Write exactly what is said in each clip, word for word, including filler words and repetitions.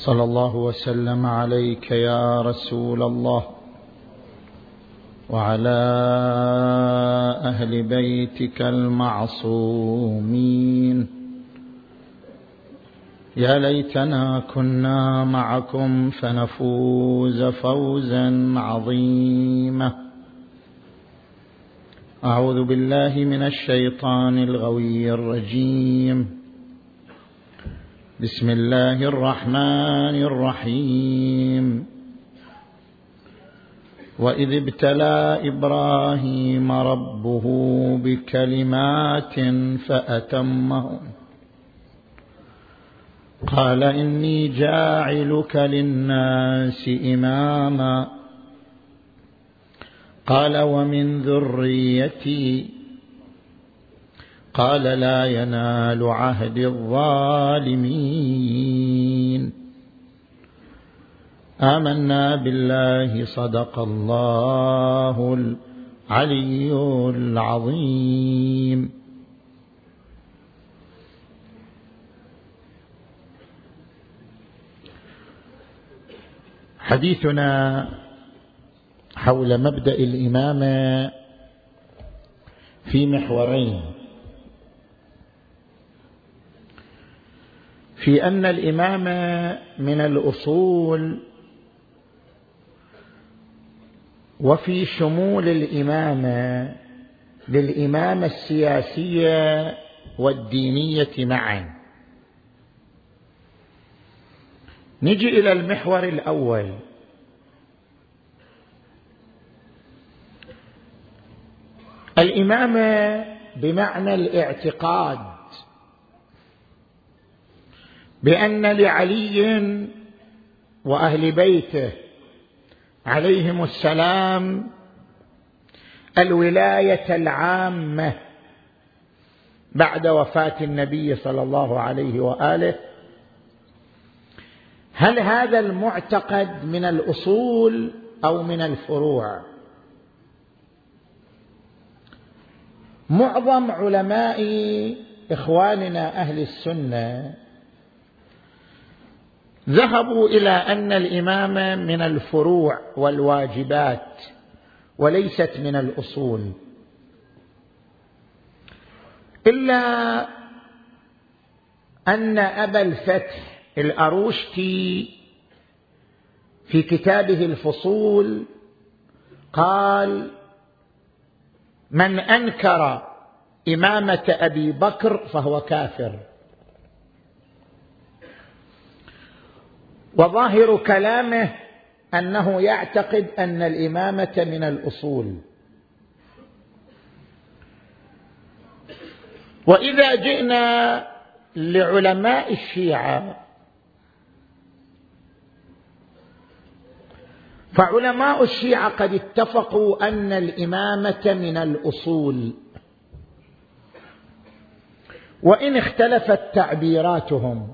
صلى الله وسلم عليك يا رسول الله وعلى أهل بيتك المعصومين. يا ليتنا كنا معكم فنفوز فوزا عظيما. أعوذ بالله من الشيطان الغوي الرجيم. بسم الله الرحمن الرحيم. وإذ ابتلى إبراهيم ربه بكلمات فأتمهن قال إني جاعلك للناس إماما قال ومن ذريتي قال لا ينال عهد الظالمين. آمنا بالله صدق الله العلي العظيم. حديثنا حول مبدأ الإمامة في محورين: في أن الإمامة من الأصول، وفي شمول الإمامة للإمامة السياسية والدينية معا. نجي إلى المحور الأول: الإمامة بمعنى الاعتقاد بأن لعلي وأهل بيته عليهم السلام الولاية العامة بعد وفاة النبي صلى الله عليه وآله. هل هذا المعتقد من الأصول أو من الفروع؟ معظم علماء إخواننا أهل السنة ذهبوا إلى أن الإمامة من الفروع والواجبات وليست من الأصول، إلا أن أبا الفتح الأروشتي في كتابه الفصول قال: من أنكر إمامة أبي بكر فهو كافر. وظاهر كلامه أنه يعتقد أن الإمامة من الأصول. وإذا جئنا لعلماء الشيعة فعلماء الشيعة قد اتفقوا أن الإمامة من الأصول، وإن اختلفت تعبيراتهم.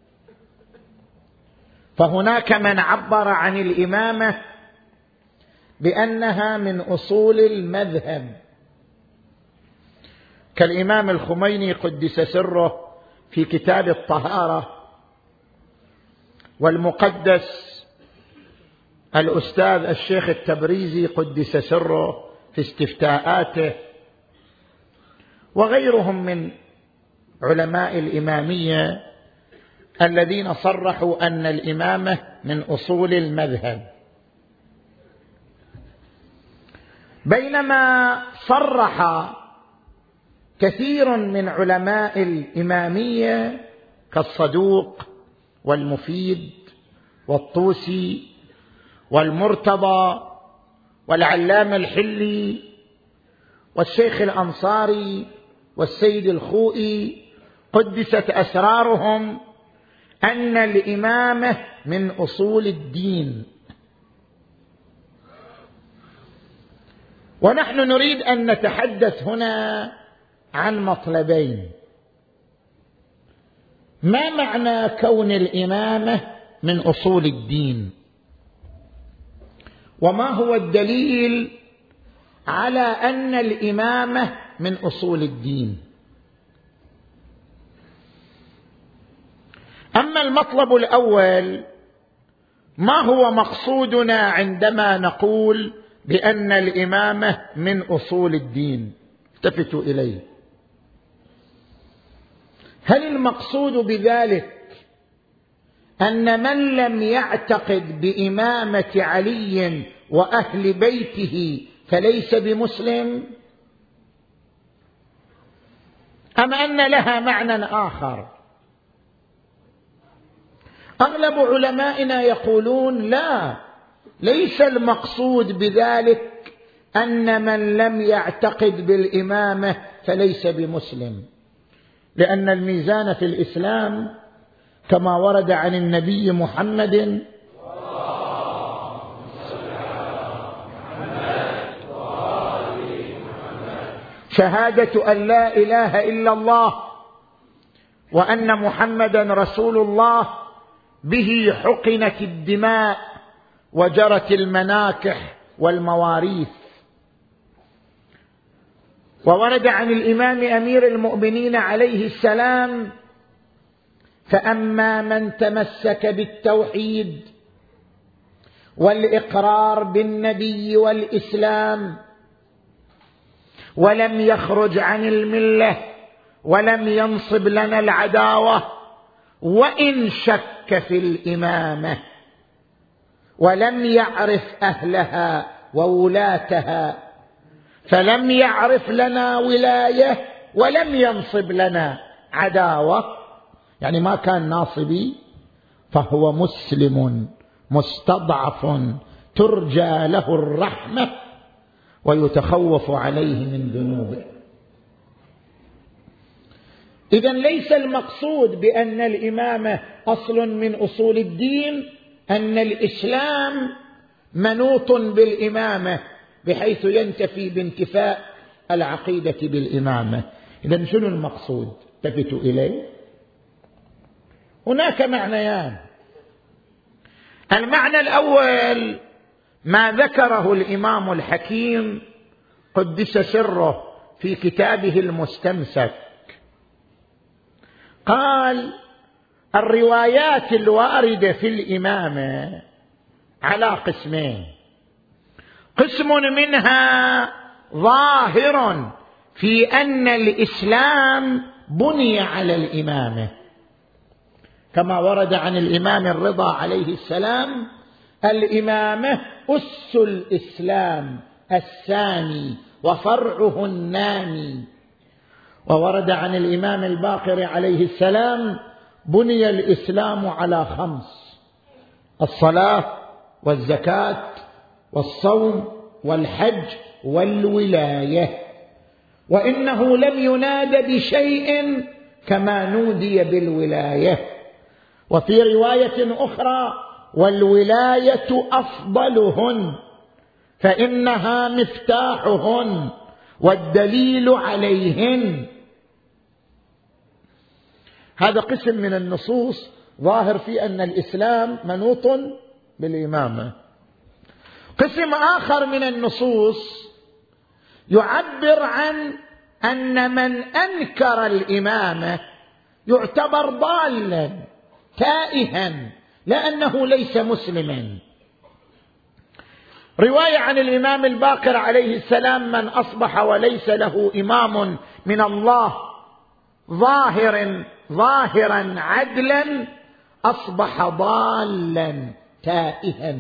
فهناك من عبر عن الإمامة بأنها من أصول المذهب، كالإمام الخميني قدس سره في كتاب الطهارة، والمقدس الأستاذ الشيخ التبريزي قدس سره في استفتاءاته، وغيرهم من علماء الإمامية الذين صرحوا أن الإمامة من أصول المذهب. بينما صرح كثير من علماء الإمامية كالصدوق والمفيد والطوسي والمرتضى والعلامة الحلي والشيخ الأنصاري والسيد الخوئي قدست أسرارهم أن الإمامة من أصول الدين. ونحن نريد أن نتحدث هنا عن مطلبين: ما معنى كون الإمامة من أصول الدين؟ وما هو الدليل على أن الإمامة من أصول الدين؟ أما المطلب الأول ما هو مقصودنا عندما نقول بأن الإمامة من أصول الدين؟ التفتوا إليه. هل المقصود بذلك أن من لم يعتقد بإمامة علي وأهل بيته فليس بمسلم، أم أن لها معنى آخر؟ أغلب علمائنا يقولون لا، ليس المقصود بذلك أن من لم يعتقد بالإمامة فليس بمسلم، لأن الميزان في الإسلام كما ورد عن النبي محمد شهادة أن لا إله إلا الله وأن محمدا رسول الله، به حقنت الدماء وجرت المناكح والمواريث. وورد عن الإمام أمير المؤمنين عليه السلام: فأما من تمسك بالتوحيد والإقرار بالنبي والإسلام ولم يخرج عن الملة ولم ينصب لنا العداوة، وإن شك في الإمامة ولم يعرف أهلها وولاتها، فلم يعرف لنا ولاية ولم ينصب لنا عداوة، يعني ما كان ناصبي، فهو مسلم مستضعف ترجى له الرحمة ويتخوف عليه من ذنوبه. إذن ليس المقصود بأن الإمامة أصل من أصول الدين أن الإسلام منوط بالإمامة بحيث ينتفي بانتفاء العقيدة بالإمامة. إذن شنو المقصود؟ التفتوا إليه. هناك معنيان. المعنى الأول ما ذكره الإمام الحكيم قدس سره في كتابه المستمسك، قال: الروايات الواردة في الإمامة على قسمين: قسم منها ظاهر في أن الإسلام بني على الإمامة، كما ورد عن الإمام الرضا عليه السلام: الإمامة أس الإسلام الثاني وفرعه النامي. وورد عن الإمام الباقر عليه السلام: بني الإسلام على خمس: الصلاة والزكاة والصوم والحج والولاية، وإنه لم يناد بشيء كما نودي بالولاية. وفي رواية أخرى: والولاية أفضلهن فإنها مفتاحهن والدليل عليهن. هذا قسم من النصوص ظاهر في أن الإسلام منوط بالإمامة. قسم آخر من النصوص يعبر عن أن من أنكر الإمامة يعتبر ضالا تائها لأنه ليس مسلما. رواية عن الإمام الباقر عليه السلام: من أصبح وليس له إمام من الله ظاهر ظاهرا عدلا أصبح ضالا تائها.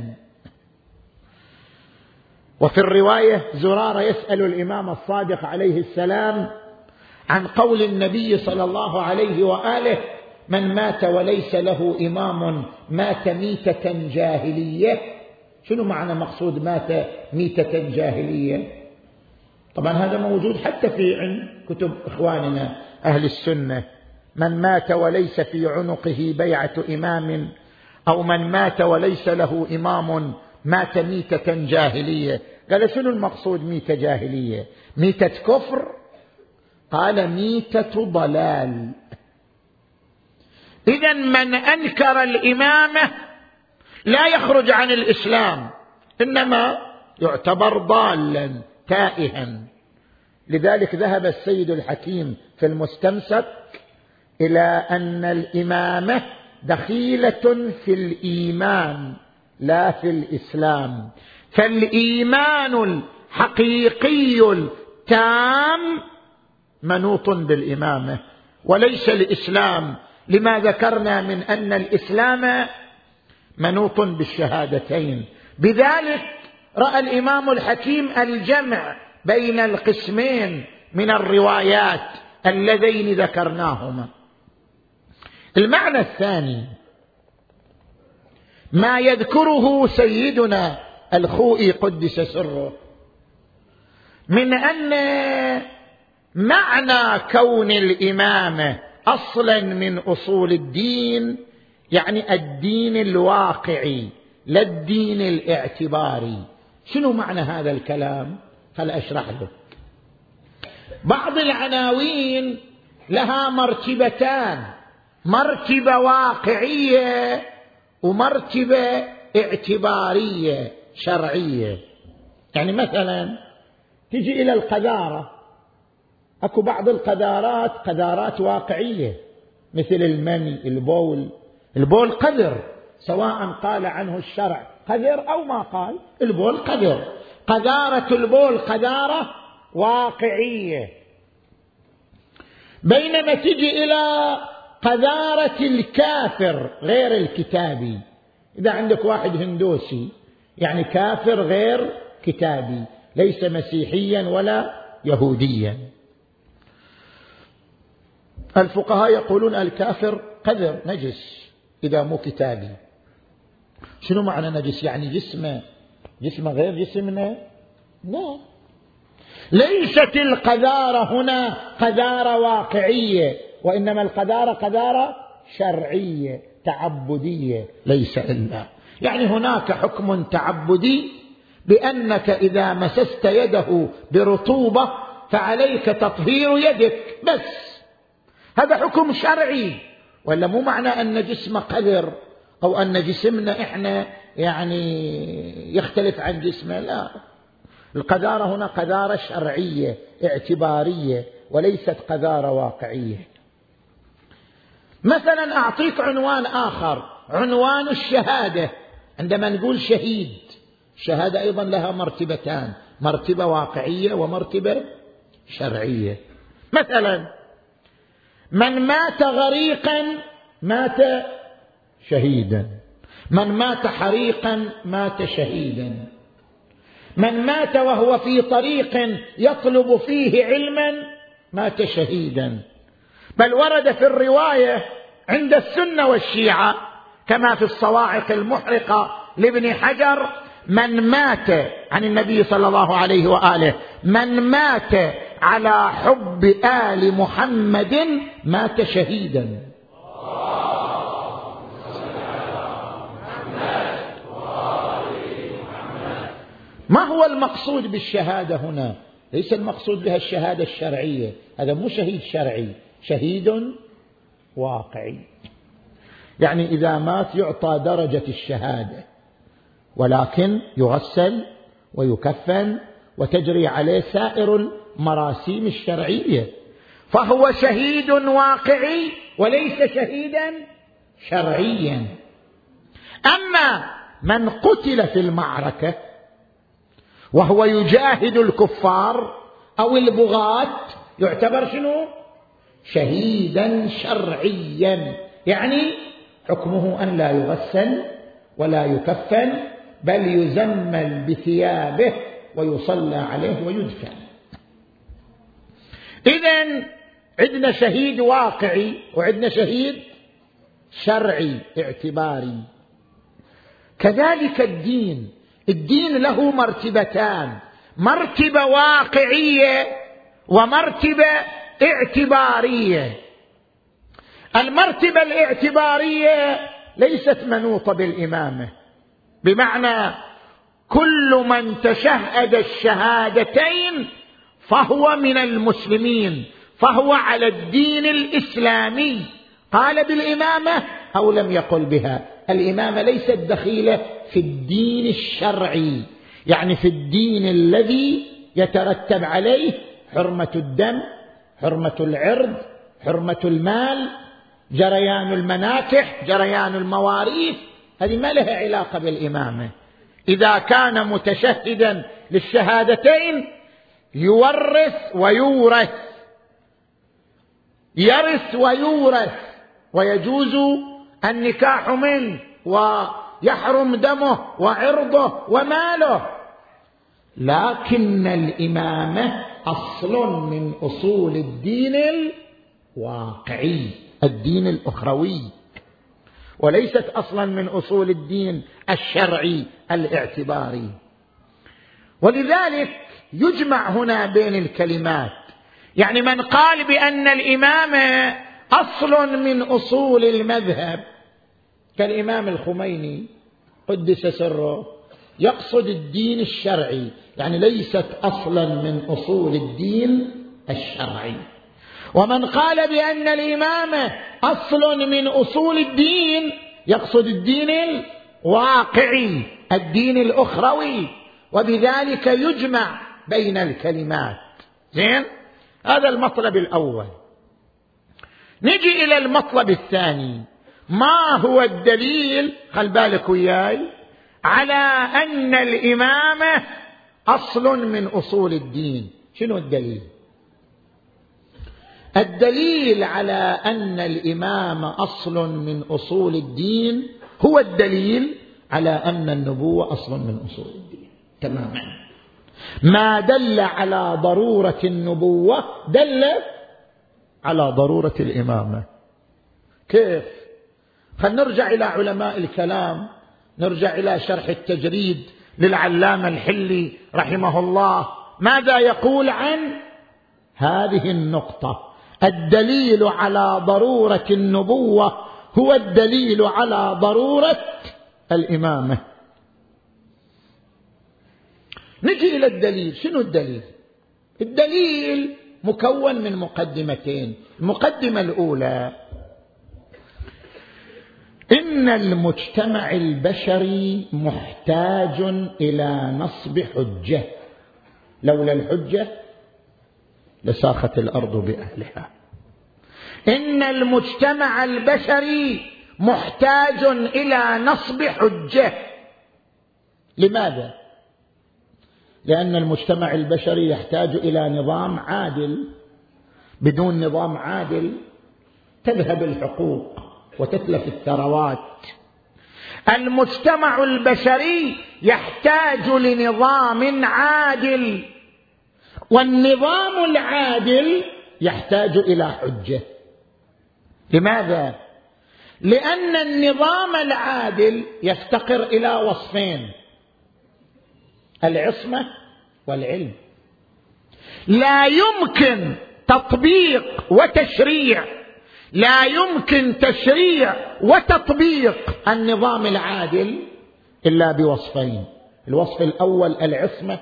وفي الرواية زرارة يسأل الإمام الصادق عليه السلام عن قول النبي صلى الله عليه وآله: من مات وليس له إمام مات ميتة جاهلية. شنو معنى مقصود مات ميتة جاهلية؟ طبعا هذا موجود حتى في عن كتب إخواننا أهل السنة: من مات وليس في عنقه بيعة إمام، أو من مات وليس له إمام مات ميتة جاهلية. قال: شنو المقصود ميتة جاهلية؟ ميتة كفر؟ قال: ميتة ضلال. إذن من أنكر الإمامة لا يخرج عن الإسلام، إنما يعتبر ضالا تائها. لذلك ذهب السيد الحكيم في المستمسك إلى أن الإمامة دخيلة في الإيمان لا في الإسلام. فالإيمان الحقيقي التام منوط بالإمامة وليس الإسلام، لما ذكرنا من أن الإسلام منوط بالشهادتين. بذلك رأى الإمام الحكيم الجمع بين القسمين من الروايات اللذين ذكرناهما. المعنى الثاني ما يذكره سيدنا الخوئي قدس سره من أن معنى كون الإمامة أصلا من أصول الدين، يعني الدين الواقعي لا الدين الاعتباري. شنو معنى هذا الكلام؟ هل أشرح لك. بعض العناوين لها مرتبتان، مرتبة واقعية ومرتبة اعتبارية شرعية. يعني مثلا تجي إلى القذارة، أكو بعض القذارات قذارات واقعية مثل المني، البول. البول قذر، سواء قال عنه الشرع قذر أو ما قال، البول قذر. قذارة البول قذارة واقعية. بينما تجي إلى قذارة الكافر غير الكتابي، إذا عندك واحد هندوسي يعني كافر غير كتابي، ليس مسيحيا ولا يهوديا، الفقهاء يقولون الكافر قذر نجس إذا مو كتابي. شنو معنى نجس؟ يعني جسمه جسمه غير جسمنا؟ لا، ليست القذارة هنا قذارة واقعية، وإنما القذارة قذارة شرعية تعبدية ليس إلا. يعني هناك حكم تعبدي بأنك إذا مسست يده برطوبة فعليك تطهير يدك بس، هذا حكم شرعي. ولا مو معنى أن جسم قذر أو أن جسمنا إحنا يعني يختلف عن جسمه، لا. القذارة هنا قذارة شرعية اعتبارية وليست قذارة واقعية. مثلا أعطيك عنوان آخر، عنوان الشهادة. عندما نقول شهيد، الشهادة أيضا لها مرتبتان، مرتبة واقعية ومرتبة شرعية. مثلا من مات غريقا مات شهيدا، من مات حريقا مات شهيدا، من مات وهو في طريق يطلب فيه علما مات شهيدا. بل ورد في الرواية عند السنة والشيعة كما في الصواعق المحرقة لابن حجر: من مات عن النبي صلى الله عليه وآله من مات على حب آل محمد مات شهيدا. ما هو المقصود بالشهادة هنا؟ ليس المقصود بها الشهادة الشرعية، هذا مو شهيد شرعي، شهيد واقعي. يعني إذا مات يعطى درجة الشهادة، ولكن يغسل ويكفن وتجري عليه سائر المراسيم الشرعية، فهو شهيد واقعي وليس شهيدا شرعيا. أما من قتل في المعركة وهو يجاهد الكفار أو البغاة يعتبر شنو؟ شهيدا شرعيا، يعني حكمه أن لا يغسل ولا يكفن، بل يزمل بثيابه ويصلى عليه ويدفن. إذن عندنا شهيد واقعي وعندنا شهيد شرعي اعتباري. كذلك الدين، الدين له مرتبتان، مرتبة واقعية ومرتبة اعتبارية. المرتبة الاعتبارية ليست منوطة بالإمامة، بمعنى كل من تشهد الشهادتين فهو من المسلمين، فهو على الدين الإسلامي، قال بالإمامة أو لم يقل بها. الإمامة ليست دخيلة في الدين الشرعي، يعني في الدين الذي يترتب عليه حرمة الدم، حرمة العرض، حرمة المال، جريان المناكح، جريان المواريث، هذه ما لها علاقة بالإمامة. إذا كان متشهدا للشهادتين يورث ويورث، يرث ويورث، ويجوز النكاح منه ويحرم دمه وعرضه وماله. لكن الإمامة أصل من أصول الدين الواقعي، الدين الأخروي، وليست أصلا من أصول الدين الشرعي الاعتباري. ولذلك يجمع هنا بين الكلمات. يعني من قال بأن الإمامة أصل من أصول المذهب كالإمام الخميني قدس سره، يقصد الدين الشرعي، يعني ليست أصلا من أصول الدين الشرعي. ومن قال بأن الإمامة أصل من أصول الدين يقصد الدين الواقعي، الدين الأخروي، وبذلك يجمع بين الكلمات. زين، هذا المطلب الأول. نجي إلى المطلب الثاني. ما هو الدليل، خل بالك وياي، على أن الإمامة أصل من أصول الدين؟ شنو الدليل؟ الدليل على أن الإمامة أصل من أصول الدين هو الدليل على أن النبوة أصل من أصول الدين تماما. ما دل على ضرورة النبوة دل على ضرورة الإمامة. كيف؟ خلينا نرجع إلى علماء الكلام، نرجع إلى شرح التجريد للعلامة الحلي رحمه الله. ماذا يقول عن هذه النقطة؟ الدليل على ضرورة النبوة هو الدليل على ضرورة الإمامة. نجي إلى الدليل. شنو الدليل؟ الدليل مكون من مقدمتين. المقدمة الأولى: إن المجتمع البشري محتاج إلى نصب حجة، لولا الحجة لساخت الأرض بأهلها. إن المجتمع البشري محتاج إلى نصب حجة. لماذا؟ لأن المجتمع البشري يحتاج إلى نظام عادل. بدون نظام عادل تذهب الحقوق وتتلف الثروات. المجتمع البشري يحتاج لنظام عادل، والنظام العادل يحتاج إلى حجة. لماذا؟ لأن النظام العادل يفتقر إلى وصفين: العصمة والعلم. لا يمكن تطبيق وتشريع، لا يمكن تشريع وتطبيق النظام العادل إلا بوصفين. الوصف الأول العصمة،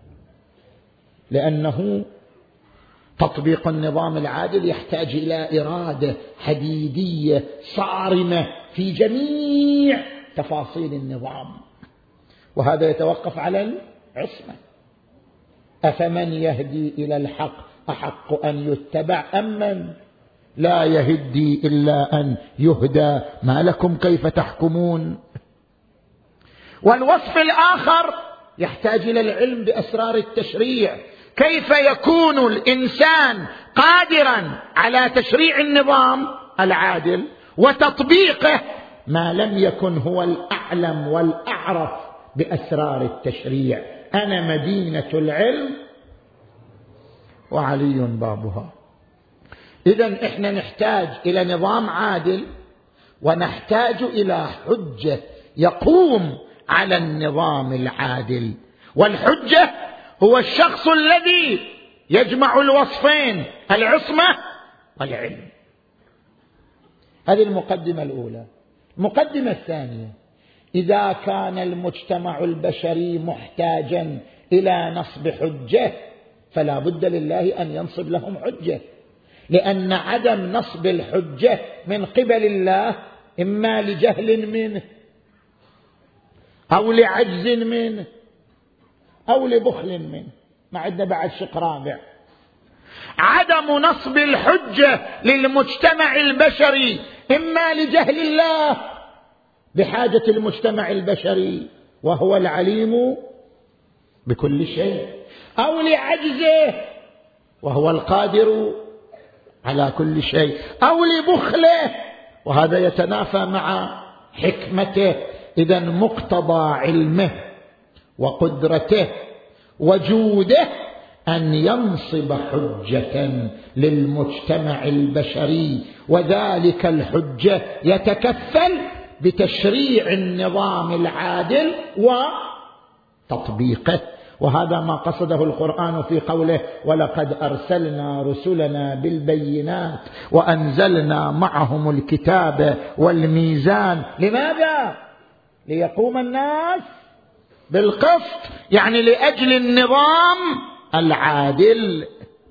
لأنه تطبيق النظام العادل يحتاج إلى إرادة حديدية صارمة في جميع تفاصيل النظام، وهذا يتوقف على العصمة. أفمن يهدي إلى الحق أحق أن يتبع أم من لا يهدي إلا أن يهدى؟ ما لكم كيف تحكمون؟ والوصف الآخر يحتاج إلى العلم بأسرار التشريع. كيف يكون الإنسان قادرا على تشريع النظام العادل وتطبيقه ما لم يكن هو الأعلم والأعرف بأسرار التشريع؟ أنا مدينة العلم وعلي بابها. إذن إحنا نحتاج إلى نظام عادل، ونحتاج إلى حجة يقوم على النظام العادل. والحجة هو الشخص الذي يجمع الوصفين: العصمة والعلم. هذه المقدمة الأولى. المقدمة الثانية: إذا كان المجتمع البشري محتاجا إلى نصب حجة فلا بد لله أن ينصب لهم حجة، لأن عدم نصب الحجة من قبل الله إما لجهل منه أو لعجز منه أو لبخل منه. ما عندنا بعد شق رابع. عدم نصب الحجة للمجتمع البشري إما لجهل الله بحاجة المجتمع البشري وهو العليم بكل شيء، أو لعجزه وهو القادر على كل شيء، أو لبخله وهذا يتنافى مع حكمته. إذن مقتضى علمه وقدرته وجوده أن ينصب حجة للمجتمع البشري، وذلك الحجة يتكفل بتشريع النظام العادل وتطبيقه. وهذا ما قصده القرآن في قوله: ولقد أرسلنا رسلنا بالبينات وأنزلنا معهم الكتاب والميزان. لماذا؟ ليقوم الناس بالقسط، يعني لأجل النظام العادل.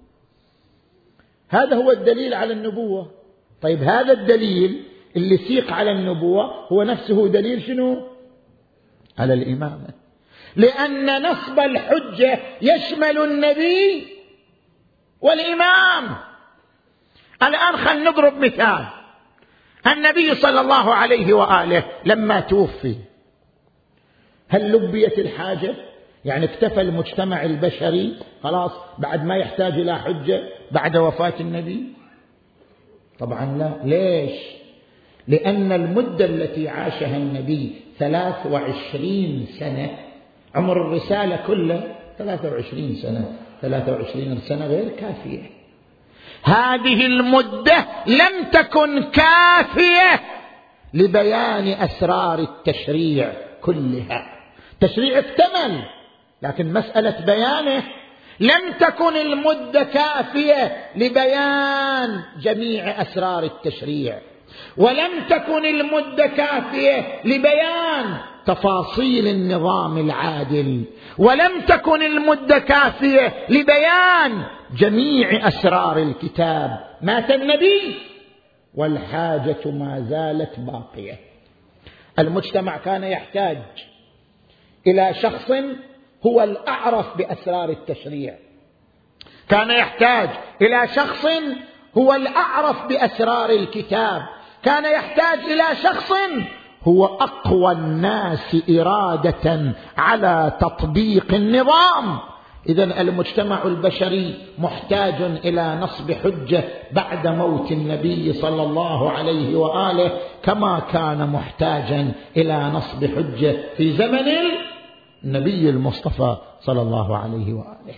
هذا هو الدليل على النبوة. طيب هذا الدليل اللي سيق على النبوة هو نفسه دليل شنو؟ على الإمامة، لأن نصب الحجة يشمل النبي والإمام. الآن خلينا نضرب مثال. النبي صلى الله عليه وآله لما توفي هل لبيت الحاجة؟ يعني اكتفى المجتمع البشري خلاص بعد ما يحتاج إلى حجة بعد وفاة النبي؟ طبعا لا. ليش؟ لأن المدة التي عاشها النبي ثلاث وعشرين سنة، عمر الرسالة كله ثلاث وعشرين سنة، ثلاث وعشرين سنة غير كافية. هذه المدة لم تكن كافية لبيان أسرار التشريع كلها. تشريع اكتمل، لكن مسألة بيانه لم تكن المدة كافية لبيان جميع أسرار التشريع، ولم تكن المدة كافية لبيان تفاصيل النظام العادل، ولم تكن المدة كافية لبيان جميع أسرار الكتاب. مات النبي والحاجة ما زالت باقية. المجتمع كان يحتاج إلى شخص هو الأعرف بأسرار التشريع، كان يحتاج إلى شخص هو الأعرف بأسرار الكتاب، كان يحتاج إلى شخص هو أقوى الناس إرادة على تطبيق النظام. إذن المجتمع البشري محتاج إلى نصب حجة بعد موت النبي صلى الله عليه وآله، كما كان محتاجا إلى نصب حجة في زمن النبي المصطفى صلى الله عليه وآله.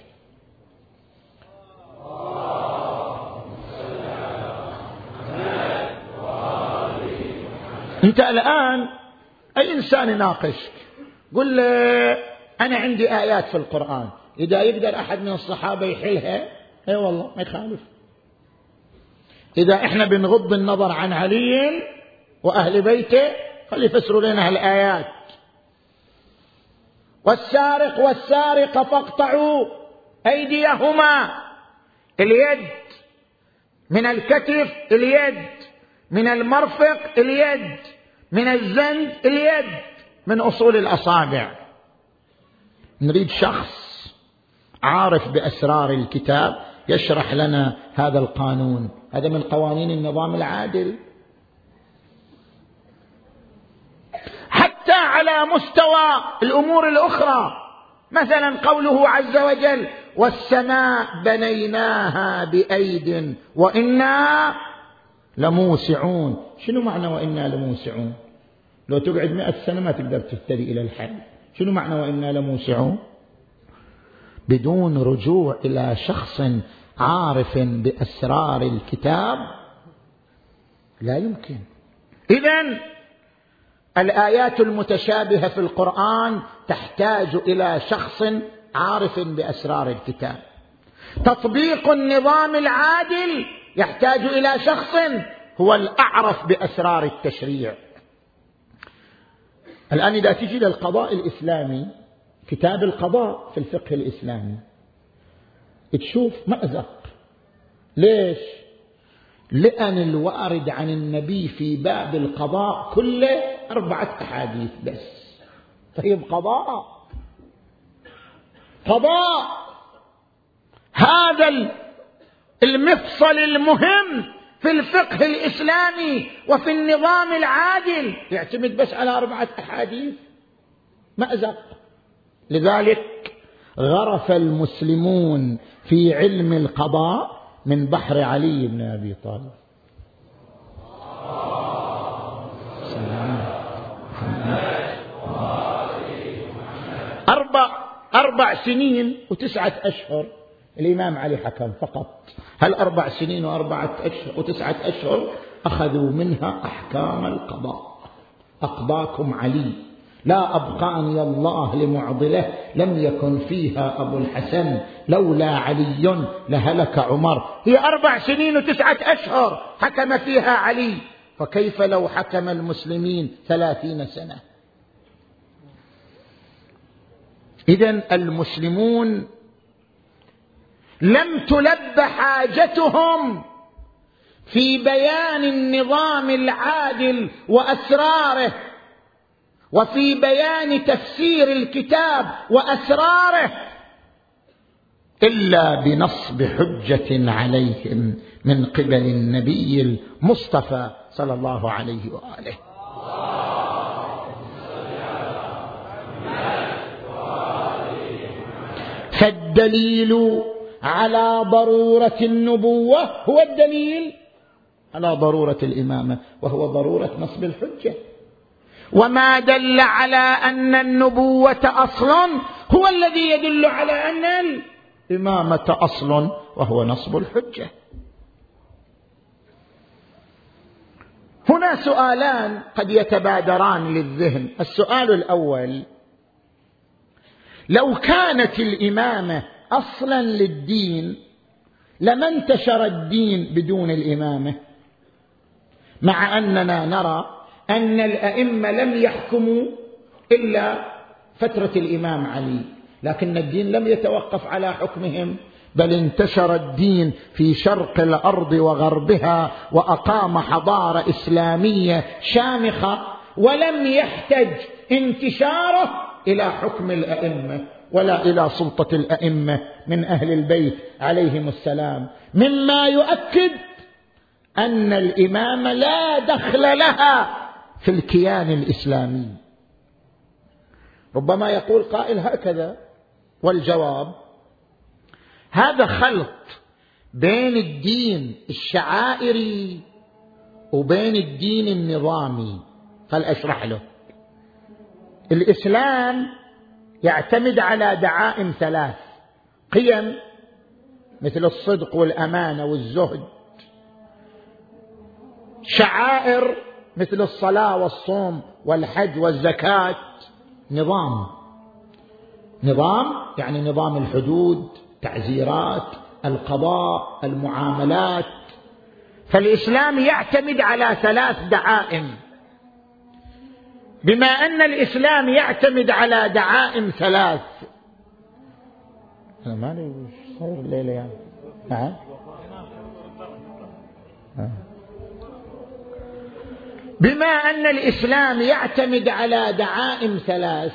أنت الآن أي إنسان يناقشك قل له أنا عندي آيات في القرآن، إذا يقدر أحد من الصحابة يحلها أي والله ما يخالف. إذا إحنا بنغض النظر عن علي وأهل بيته خلي يفسروا لنا هالآيات. والسارق والسارقة فاقطعوا أيديهما، اليد من الكتف، اليد من المرفق، اليد من الزند، اليد من أصول الأصابع. نريد شخص عارف بأسرار الكتاب يشرح لنا هذا القانون. هذا من قوانين النظام العادل. حتى على مستوى الأمور الأخرى، مثلا قوله عز وجل: والسماء بنيناها بأيد وإنا لموسعون. شنو معنى وإنا لموسعون؟ لو تقعد مئة سنة ما تقدر تهتدي إلى الحل. شنو معنى وإنا لموسعون؟ بدون رجوع إلى شخص عارف بأسرار الكتاب لا يمكن. إذن الآيات المتشابهة في القرآن تحتاج إلى شخص عارف بأسرار الكتاب. تطبيق النظام العادل يحتاج إلى شخص هو الأعرف بأسرار التشريع. الآن إذا تجي للقضاء الإسلامي، كتاب القضاء في الفقه الإسلامي، تشوف مأزق. ليش؟ لأن الوارد عن النبي في باب القضاء كله أربعة أحاديث بس. طيب قضاء قضاء هذا المفصل المهم في الفقه الإسلامي وفي النظام العادل يعتمد بس على أربعة أحاديث؟ مأزق. لذلك غرف المسلمون في علم القضاء من بحر علي بن أبي طالب. أربع, أربع سنين وتسعة أشهر الإمام علي حكم فقط. هل أربع سنين وأربعة أشهر وتسعة أشهر أخذوا منها أحكام القضاء. أقضاكم علي، لا أبقاني الله لمعضله، لم يكن فيها أبو الحسن، لولا علي لهلك عمر. هي أربع سنين وتسعة أشهر حكم فيها علي، فكيف لو حكم المسلمين ثلاثين سنة؟ إذن المسلمون لم تلب حاجتهم في بيان النظام العادل وأسراره، وفي بيان تفسير الكتاب وأسراره، إلا بنصب حجة عليهم من قبل النبي المصطفى صلى الله عليه وآله. فالدليل على ضرورة النبوة هو الدليل على ضرورة الإمامة، وهو ضرورة نصب الحجة. وما دل على أن النبوة أصل هو الذي يدل على أن الإمامة أصل، وهو نصب الحجة. هنا سؤالان قد يتبادران للذهن. السؤال الأول: لو كانت الإمامة أصلا للدين لما انتشر الدين بدون الإمامة، مع أننا نرى أن الأئمة لم يحكموا إلا فترة الإمام علي، لكن الدين لم يتوقف على حكمهم، بل انتشر الدين في شرق الأرض وغربها، وأقام حضارة إسلامية شامخة، ولم يحتج انتشاره إلى حكم الأئمة ولا إلى سلطة الأئمة من أهل البيت عليهم السلام، مما يؤكد أن الإمامة لا دخل لها في الكيان الإسلامي. ربما يقول قائل هكذا، والجواب: هذا خلط بين الدين الشعائري وبين الدين النظامي. فلأشرح له. الإسلام يعتمد على دعائم ثلاث: قيم مثل الصدق والأمانة والزهد، شعائر مثل الصلاة والصوم والحج والزكاة، نظام. نظام يعني نظام الحدود، تعزيرات، القضاء، المعاملات. فالإسلام يعتمد على ثلاث دعائم. بما أن الإسلام يعتمد على دعائم ثلاث، أنا ما لي صار الليلة يعني. نعم. بما أن الإسلام يعتمد على دعائم ثلاث،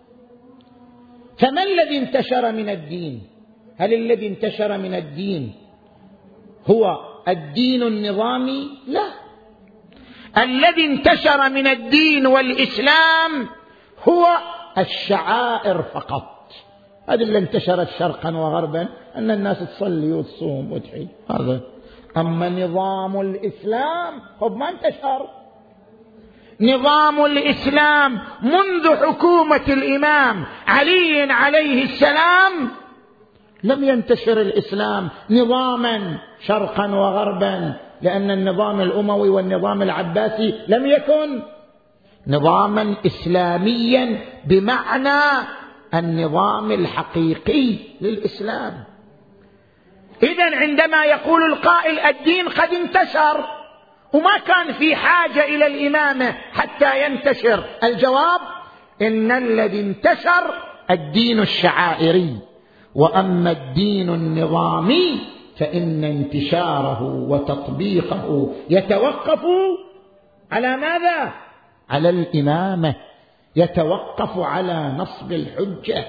فما الذي انتشر من الدين؟ هل الذي انتشر من الدين هو الدين النظامي؟ لا. الذي انتشر من الدين والإسلام هو الشعائر فقط. هذا اللي انتشرت شرقا وغربا، أن الناس تصلي وتصوم وتحج، هذا. أما نظام الإسلام هو ما انتشر. نظام الإسلام منذ حكومة الإمام علي عليه السلام لم ينتشر الإسلام نظاما شرقا وغربا، لأن النظام الأموي والنظام العباسي لم يكن نظاما إسلاميا بمعنى النظام الحقيقي للإسلام. إذن عندما يقول القائل الدين قد انتشر وما كان في حاجة إلى الإمامة حتى ينتشر، الجواب: إن الذي انتشر الدين الشعائري، وأما الدين النظامي فإن انتشاره وتطبيقه يتوقف على ماذا؟ على الإمامة، يتوقف على نصب الحجة.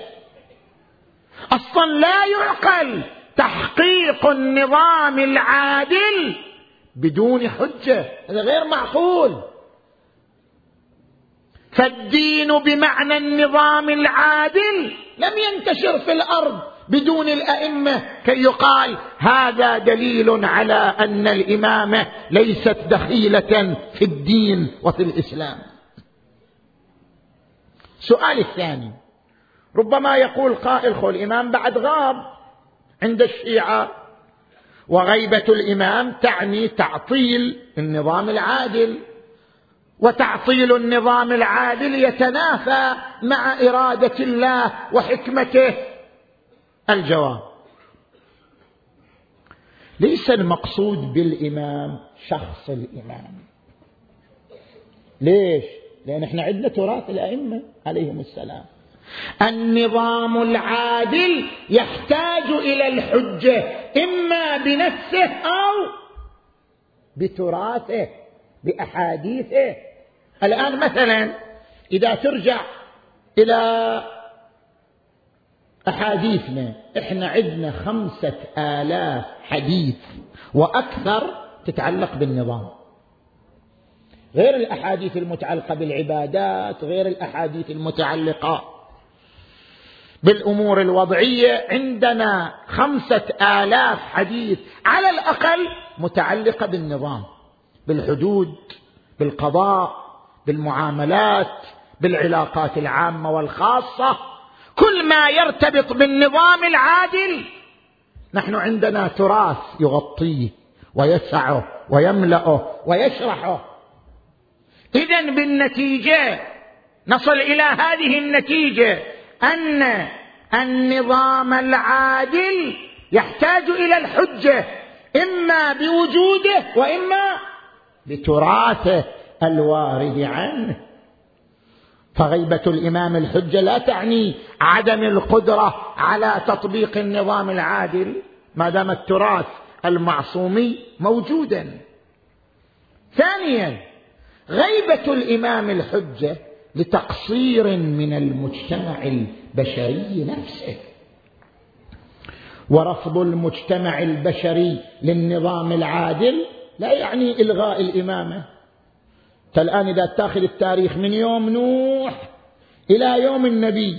أصلا لا يعقل تحقيق النظام العادل بدون حجة، هذا غير معقول. فالدين بمعنى النظام العادل لم ينتشر في الأرض بدون الأئمة كي يقال هذا دليل على أن الإمامة ليست دخيلة في الدين وفي الإسلام. السؤال الثاني، ربما يقول قائل خو الإمام بعد غاب عند الشيعة، وغيبة الإمام تعني تعطيل النظام العادل، وتعطيل النظام العادل يتنافى مع إرادة الله وحكمته. الجواب: ليس المقصود بالإمام شخص الإمام. ليش؟ لأن احنا عندنا تراث الأئمة عليهم السلام. النظام العادل يحتاج إلى الحجة إما بنفسه أو بتراثه بأحاديثه. الآن مثلا إذا ترجع إلى أحاديثنا، إحنا عندنا خمسة آلاف حديث وأكثر تتعلق بالنظام، غير الأحاديث المتعلقة بالعبادات، غير الأحاديث المتعلقة بالأمور الوضعية. عندنا خمسة آلاف حديث على الأقل متعلقة بالنظام، بالحدود، بالقضاء، بالمعاملات، بالعلاقات العامة والخاصة، كل ما يرتبط بالنظام العادل نحن عندنا تراث يغطيه ويسعه ويملأه ويشرحه. إذن بالنتيجة نصل إلى هذه النتيجة أن النظام العادل يحتاج إلى الحجة إما بوجوده وإما بتراثه الوارد عنه. فغيبة الإمام الحجة لا تعني عدم القدرة على تطبيق النظام العادل ما دام التراث المعصومي موجودا. ثانيا، غيبة الإمام الحجة لتقصير من المجتمع البشري نفسه، ورفض المجتمع البشري للنظام العادل لا يعني إلغاء الإمامة. الآن إذا تأخذ التاريخ من يوم نوح إلى يوم النبي،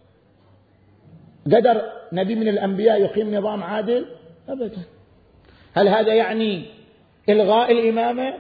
قدر نبي من الأنبياء يقيم نظام عادل؟ أبدا. هل هذا يعني إلغاء الإمامة؟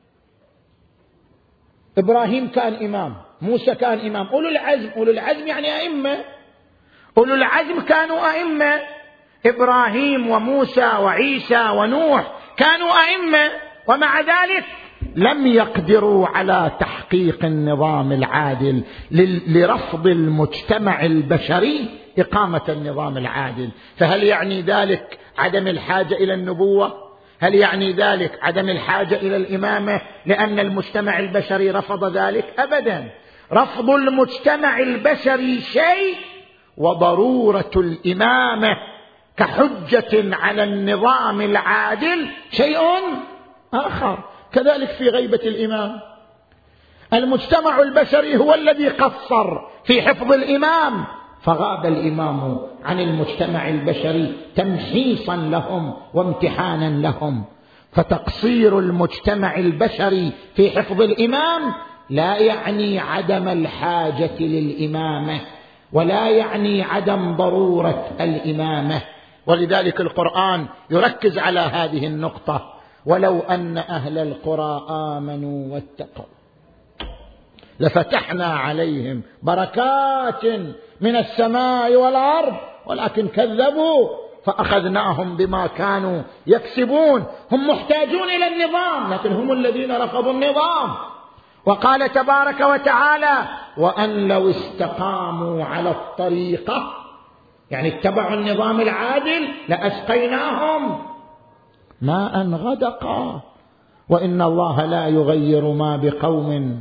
إبراهيم كان إمام، موسى كان إمام، أولو العزم، أولو العزم يعني أئمة، أولو العزم كانوا أئمة، إبراهيم وموسى وعيسى ونوح كانوا أئمة، ومع ذلك لم يقدروا على تحقيق النظام العادل لرفض المجتمع البشري إقامة النظام العادل. فهل يعني ذلك عدم الحاجة إلى النبوة؟ هل يعني ذلك عدم الحاجة إلى الإمامة لأن المجتمع البشري رفض ذلك؟ أبدا. رفض المجتمع البشري شيء، وضرورة الإمامة كحجة على النظام العادل شيء آخر. كذلك في غيبة الإمام، المجتمع البشري هو الذي قصر في حفظ الإمام، فغاب الإمام عن المجتمع البشري تمحيصا لهم وامتحانا لهم. فتقصير المجتمع البشري في حفظ الإمام لا يعني عدم الحاجة للإمامة، ولا يعني عدم ضرورة الإمامة. ولذلك القرآن يركز على هذه النقطة: ولو أن أهل القرى آمنوا واتقوا لفتحنا عليهم بركات من السماء والأرض ولكن كذبوا فأخذناهم بما كانوا يكسبون. هم محتاجون إلى النظام لكن هم الذين رفضوا النظام. وقال تبارك وتعالى: وأن لو استقاموا على الطريقة، يعني اتبعوا النظام العادل، لأسقيناهم ماء غدقا وإن الله لا يغير ما بقوم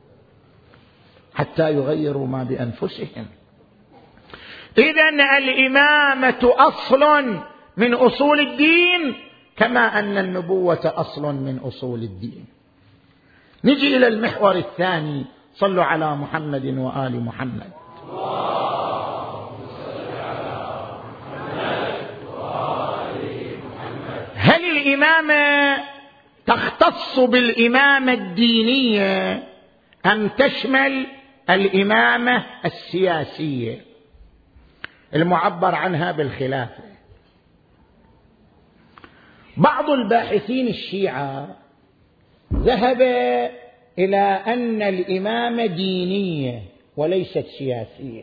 حتى يغيروا ما بأنفسهم. إذن الإمامة أصل من أصول الدين كما أن النبوة أصل من أصول الدين. نجي إلى المحور الثاني. صلوا على محمد وآل محمد. هل الإمامة تختص بالإمامة الدينية أم تشمل الإمامة السياسية المعبر عنها بالخلافة؟ بعض الباحثين الشيعة ذهب إلى أن الإمامة دينية وليست سياسية،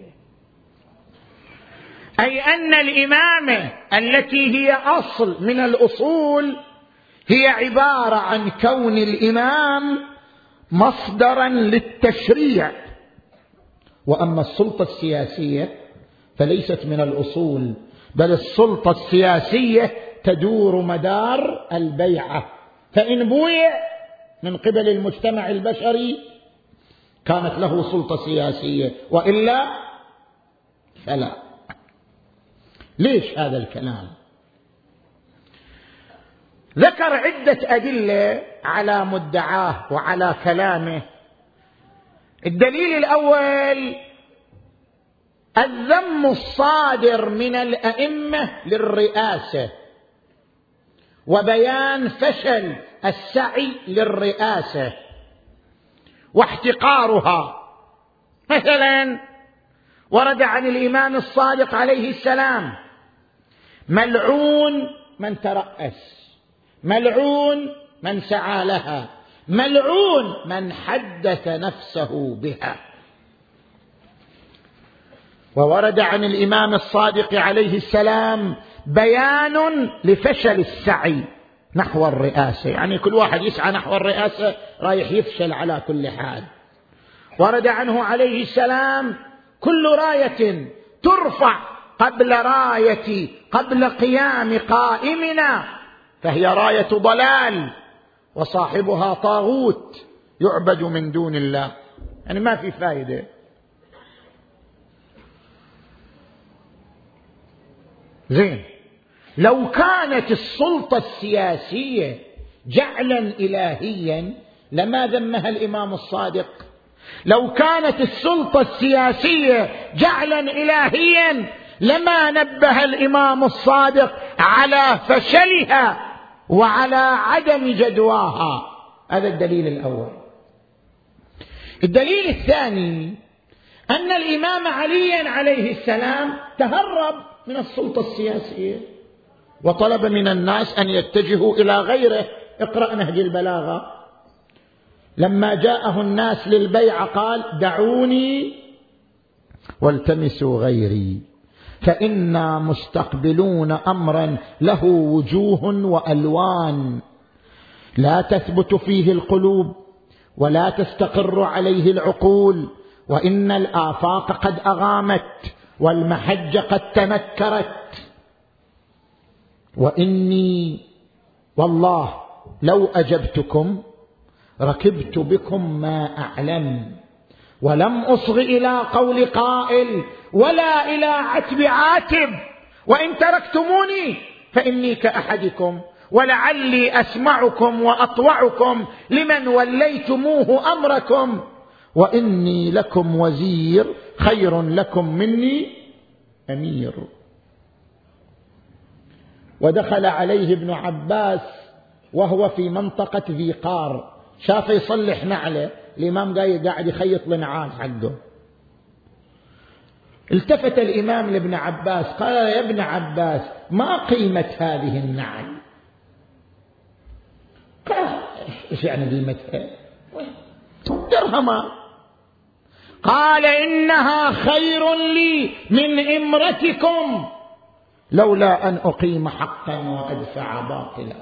أي أن الإمامة التي هي أصل من الأصول هي عبارة عن كون الإمام مصدرا للتشريع، وأما السلطة السياسية فليست من الأصول، بل السلطة السياسية تدور مدار البيعة، فإن بويع من قبل المجتمع البشري كانت له سلطة سياسية، وإلا فلا. ليش هذا الكلام؟ ذكر عدة أدلة على مدعاه وعلى كلامه. الدليل الأول الذم الصادر من الأئمة للرئاسة وبيان فشل السعي للرئاسة واحتقارها. مثلا ورد عن الإمام الصادق عليه السلام: ملعون من ترأس، ملعون من سعى لها، ملعون من حدث نفسه بها. وورد عن الإمام الصادق عليه السلام بيان لفشل السعي نحو الرئاسة، يعني كل واحد يسعى نحو الرئاسة رايح يفشل على كل حال. ورد عنه عليه السلام: كل راية ترفع قبل راية قبل قيام قائمنا فهي راية ضلال وصاحبها طاغوت يعبد من دون الله، يعني ما في فائدة. زين، لو كانت السلطة السياسية جعلا إلهيا لما ذمها الإمام الصادق. لو كانت السلطة السياسية جعلا إلهيا لما نبه الإمام الصادق على فشلها وعلى عدم جدواها. هذا الدليل الأول. الدليل الثاني أن الإمام علي عليه السلام تهرب من السلطة السياسية وطلب من الناس أن يتجهوا إلى غيره. اقرأ نهج البلاغة. لما جاءه الناس للبيع قال: دعوني والتمسوا غيري فإنا مستقبلون أمرا له وجوه وألوان لا تثبت فيه القلوب ولا تستقر عليه العقول، وإن الآفاق قد أغامت والمحج قد تنكرت، وإني والله لو أجبتكم ركبت بكم ما أعلم ولم أصغ إلى قول قائل ولا إلى عتب عاتب، وإن تركتموني فإني كأحدكم ولعلي أسمعكم وأطوعكم لمن وليتموه أمركم، وإني لكم وزير خير لكم مني أمير. ودخل عليه ابن عباس وهو في منطقة ذي قار، شاف يصلح نعله، الإمام قاعد يخيط لنعال حقه. التفت الإمام لابن عباس قال: يا ابن عباس ما قيمة هذه النعل؟ قال: ايش يعني قيمتها؟ درهما. قال: إنها خير لي من إمرتكم لولا أن أقيم حقا وأدفع باطلا.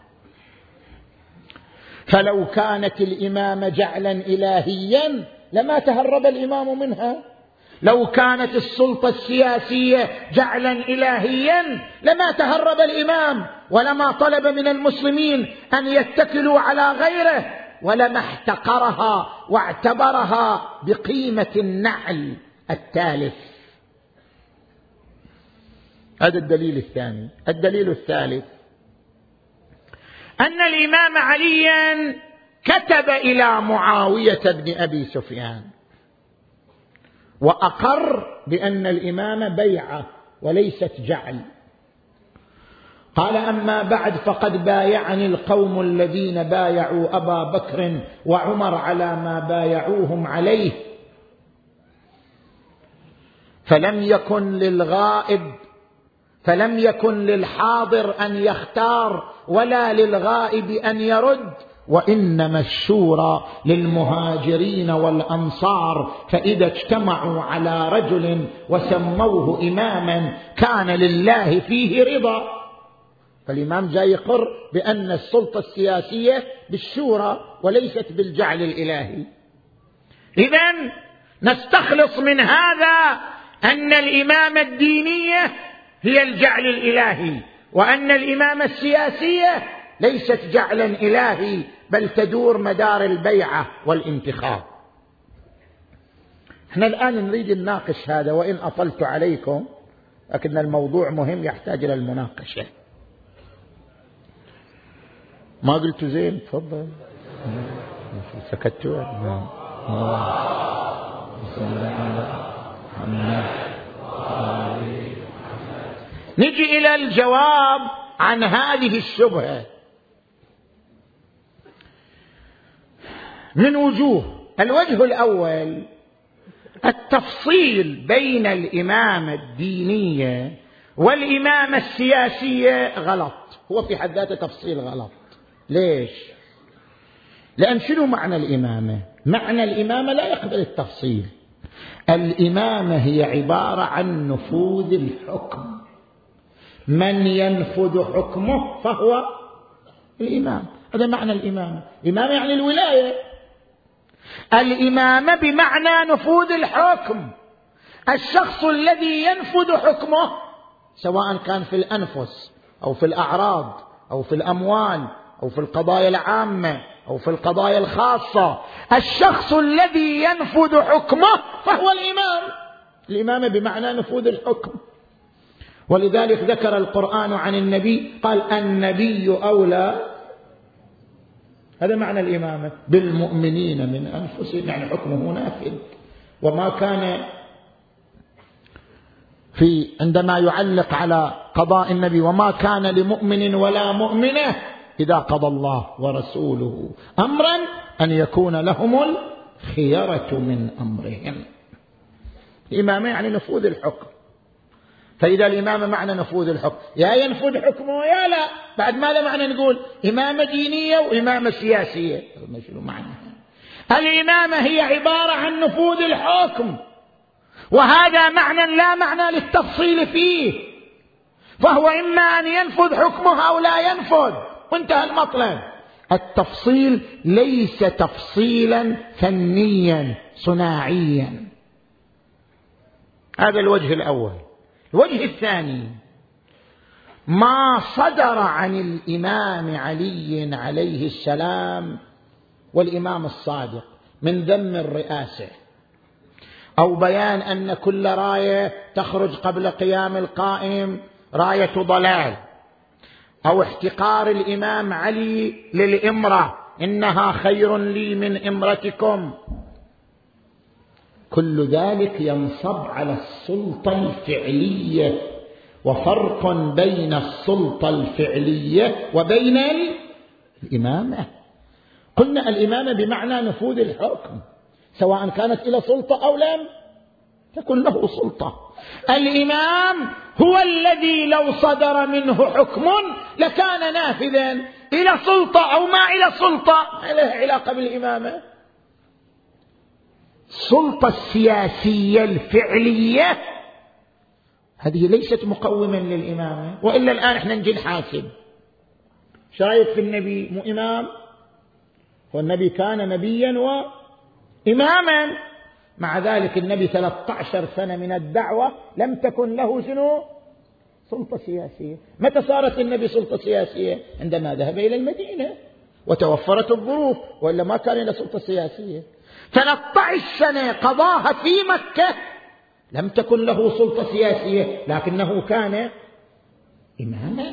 فلو كانت الإمامة جعلا إلهيا لما تهرب الإمام منها. لو كانت السلطة السياسية جعلا إلهيا لما تهرب الإمام ولما طلب من المسلمين أن يتكلوا على غيره، ولما احتقرها واعتبرها بقيمة النعل التالف. هذا الدليل الثاني. الدليل الثالث أن الإمام عليا كتب إلى معاوية بن أبي سفيان وأقر بأن الإمامة بيعة وليست جعل، قال: أما بعد فقد بايعني القوم الذين بايعوا أبا بكر وعمر على ما بايعوهم عليه، فلم يكن للغائب فلم يكن للحاضر أن يختار ولا للغائب أن يرد، وإنما الشورى للمهاجرين والأنصار، فإذا اجتمعوا على رجل وسموه إماما كان لله فيه رضا. فالإمام جاي يقر بأن السلطة السياسية بالشورى وليست بالجعل الإلهي. إذن نستخلص من هذا أن الإمامة الدينية هي الجعل الإلهي، وأن الإمامة السياسية ليست جعلا إلهي بل تدور مدار البيعة والانتخاب. احنا الآن نريد نناقش هذا، وإن أطلت عليكم لكن الموضوع مهم يحتاج إلى المناقشة. ما قلت زين؟ تفضل. سكتوا. نجي إلى الجواب عن هذه الشبهة من وجوه. الوجه الأول: التفصيل بين الإمامة الدينية والإمامة السياسية غلط، هو في حد ذاته تفصيل غلط. ليش؟ لأن شنو معنى الإمامة؟ معنى الإمامة لا يقبل التفصيل. الإمامة هي عبارة عن نفوذ الحكم، من ينفذ حكمه فهو الإمام، هذا معنى الإمامة. الإمامة يعني الولاية. الإمامة بمعنى نفوذ الحكم، الشخص الذي ينفذ حكمه سواء كان في الأنفس أو في الأعراض أو في الأموال أو في القضايا العامة أو في القضايا الخاصة، الشخص الذي ينفذ حكمه فهو الإمام. الإمامة بمعنى نفوذ الحكم. ولذلك ذكر القرآن عن النبي قال: النبي أولى، هذا معنى الإمامة، بالمؤمنين من أنفسهم، يعني حكمه نافذ. وما كان في عندما يعلق على قضاء النبي: وما كان لمؤمن ولا مؤمنة إذا قضى الله ورسوله أمرا أن يكون لهم الخيرة من أمرهم. الإمامة يعني نفوذ الحكم. فإذا الإمامة معنى نفوذ الحكم، يا ينفذ حكمه يا لا. بعد ماذا معنى نقول إمامة دينية وإمامة سياسية؟ شنو معنى؟ الإمامة هي عبارة عن نفوذ الحكم، وهذا معنى لا معنى للتفصيل فيه، فهو إما أن ينفذ حكمه أو لا ينفذ، وانتهى المطلب. التفصيل ليس تفصيلا فنيا صناعيا. هذا الوجه الأول. الوجه الثاني: ما صدر عن الإمام علي عليه السلام والإمام الصادق من ذم الرئاسة، أو بيان أن كل راية تخرج قبل قيام القائم راية ضلال، أو احتقار الإمام علي للإمرة، إنها خير لي من إمرتكم، كل ذلك ينصب على السلطة الفعلية. وفرق بين السلطة الفعلية وبين الإمامة. قلنا الإمامة بمعنى نفوذ الحكم، سواء كانت إلى سلطة أو لم تكن له سلطة. الإمام هو الذي لو صدر منه حكم لكان نافذا، إلى سلطة أو ما إلى سلطة ما له علاقة بالإمامة. السلطة السياسية الفعلية هذه ليست مقوما للإمامة. وإلا الآن احنا نجي نحاسب، شايف في النبي مو إمام؟ والنبي كان نبيا وإماما، مع ذلك النبي ثلاثة عشر سنة من الدعوة لم تكن له شنو؟ سلطة سياسية. متى صارت النبي سلطة سياسية؟ عندما ذهب إلى المدينة وتوفرت الظروف، وإلا ما كان له سلطة سياسية. ثلاثة عشر سنة قضاها في مكة لم تكن له سلطة سياسية، لكنه كان إماما.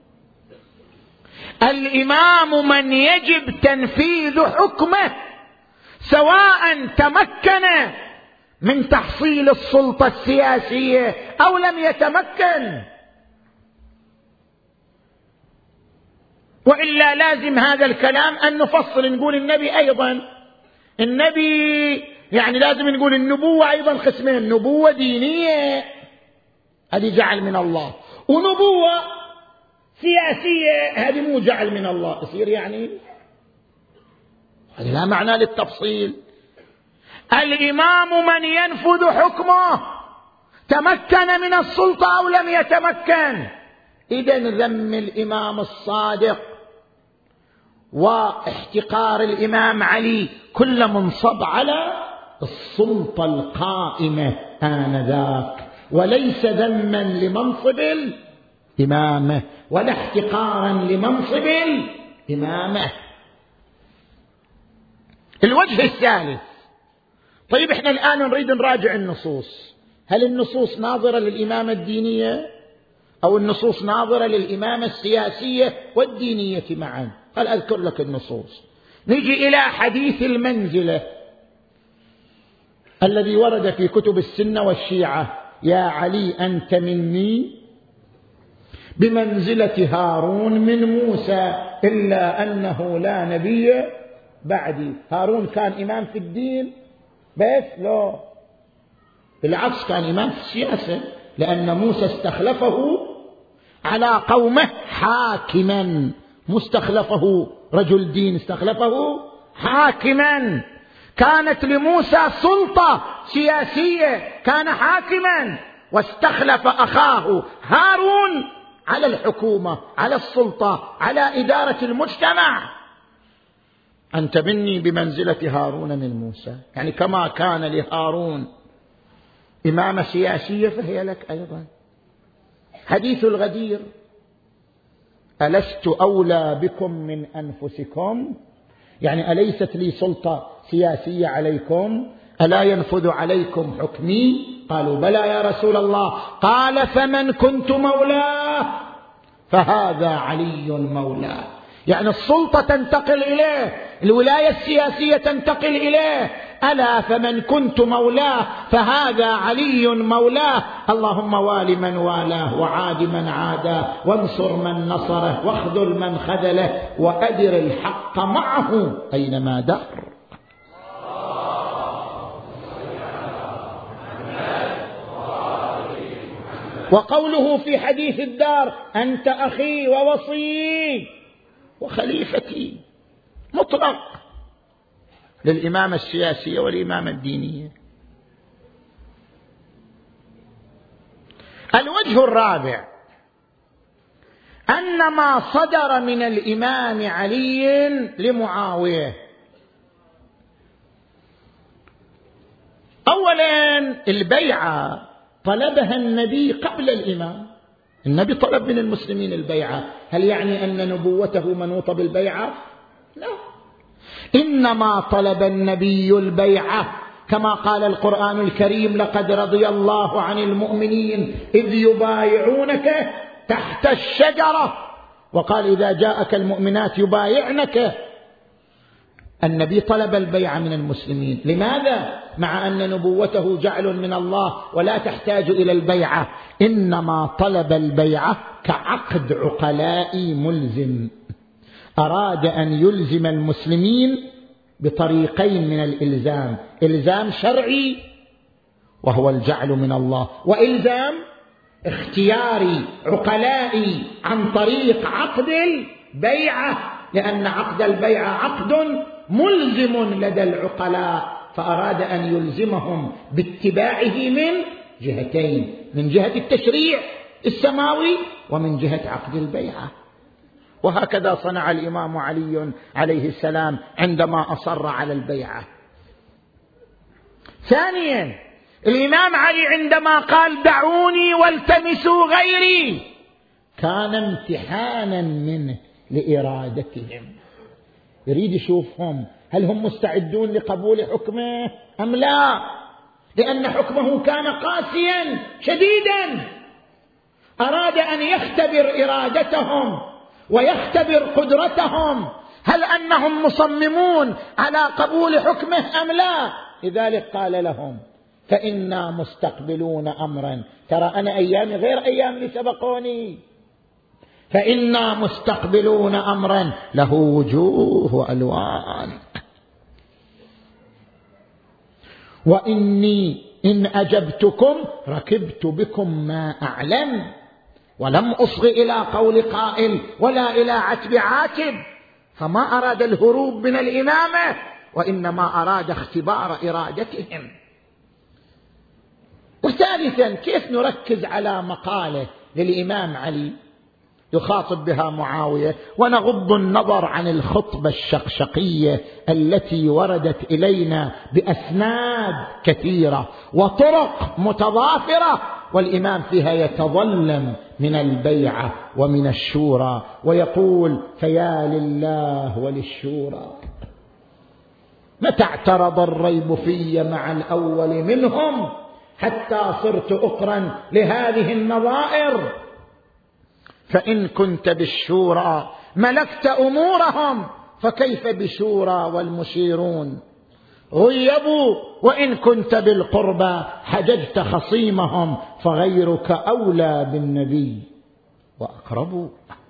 الإمام من يجب تنفيذ حكمه سواء تمكن من تحصيل السلطة السياسية أو لم يتمكن. وإلا لازم هذا الكلام أن نفصل، نقول النبي أيضا النبي يعني لازم نقول النبوة أيضا قسمين، نبوة دينية هذه جعل من الله، ونبوة سياسية هذه مو جعل من الله. يصير يعني هذه لا معنى للتفصيل. الإمام من ينفذ حكمه تمكن من السلطة أو لم يتمكن. إذن ذم الإمام الصادق واحتقار الإمام علي كل منصب على السلطة القائمة آنذاك، وليس ذما لمنصب الإمامة ولا احتقارا لمنصب الإمامة. الوجه الثالث، طيب احنا الآن نريد نراجع النصوص، هل النصوص ناظرة للإمامة الدينية أو النصوص ناظرة للإمامة السياسية والدينية معا؟ قال أذكر لك النصوص. نجي إلى حديث المنزلة الذي ورد في كتب السنة والشيعة: يا علي أنت مني بمنزلة هارون من موسى إلا أنه لا نبي بعدي. هارون كان إمام في الدين بس؟ لا، بالعكس كان إمام في السياسة، لأن موسى استخلفه على قومه حاكما، مستخلفه رجل دين، استخلفه حاكما. كانت لموسى سلطة سياسية، كان حاكما، واستخلف أخاه هارون على الحكومة، على السلطة، على إدارة المجتمع. أنت مني بمنزلة هارون من موسى، يعني كما كان لهارون إمامة سياسية فهي لك أيضا. حديث الغدير: ألست أولى بكم من أنفسكم؟ يعني أليست لي سلطة سياسية عليكم؟ ألا ينفذ عليكم حكمي؟ قالوا بلى يا رسول الله. قال فمن كنت مولاه فهذا علي مولاه. يعني السلطة تنتقل إليه، الولاية السياسية تنتقل إليه. ألا فمن كنت مولاه فهذا علي مولاه. اللهم وال من والاه وعاد من عاداه وانصر من نصره واخذل من خذله وأدر الحق معه أينما دار. وقوله في حديث الدار: أنت أخي ووصي وخليفتي، مطلق للإمامة السياسية والإمامة الدينية. الوجه الرابع: أن ما صدر من الإمام علي لمعاوية. أولا البيعة طلبها النبي قبل الإمام، النبي طلب من المسلمين البيعة. هل يعني أن نبوته منوطة بالبيعة؟ لا، إنما طلب النبي البيعة كما قال القرآن الكريم: لقد رضي الله عن المؤمنين إذ يبايعونك تحت الشجرة، وقال إذا جاءك المؤمنات يبايعنك. النبي طلب البيعة من المسلمين. لماذا؟ مع أن نبوته جعل من الله ولا تحتاج إلى البيعة، إنما طلب البيعة كعقد عقلائي ملزم. أراد أن يلزم المسلمين بطريقين من الإلزام: إلزام شرعي وهو الجعل من الله، وإلزام اختياري عقلائي عن طريق عقد البيعة، لأن عقد البيعة عقد ملزم لدى العقلاء، فأراد أن يلزمهم باتباعه من جهتين: من جهة التشريع السماوي ومن جهة عقد البيعة. وهكذا صنع الإمام علي عليه السلام عندما أصر على البيعة. ثانيا الإمام علي عندما قال دعوني والتمسوا غيري كان امتحانا منه لإرادتهم، يريد يشوفهم هل هم مستعدون لقبول حكمه أم لا، لأن حكمه كان قاسيا شديدا. أراد أن يختبر إرادتهم ويختبر قدرتهم، هل أنهم مصممون على قبول حكمه أم لا. لذلك قال لهم: فإنا مستقبلون أمرا. ترى أنا أيامي غير أيام اللي سبقوني، فإنا مستقبلون أمرا له وجوه وألوان. وإني إن أجبتكم ركبت بكم ما أعلم ولم أصغ إلى قول قائل ولا إلى عتب عاتب. فما أراد الهروب من الإمامة، وإنما أراد اختبار إرادتهم. وثالثا، كيف نركز على مقالة للإمام علي يخاطب بها معاوية ونغض النظر عن الخطبة الشقشقية التي وردت إلينا بأسناد كثيرة وطرق متضافرة، والإمام فيها يتظلم من البيعة ومن الشورى ويقول: فيا لله وللشورى متى اعترض الريب في مع الأول منهم حتى صرت أقرا لهذه النظائر. فإن كنت بالشورى ملكت أمورهم فكيف بشورى والمشيرون غيبوا، وإن كنت بالقربى حججت خصيمهم فغيرك أولى بالنبي وأقربوا.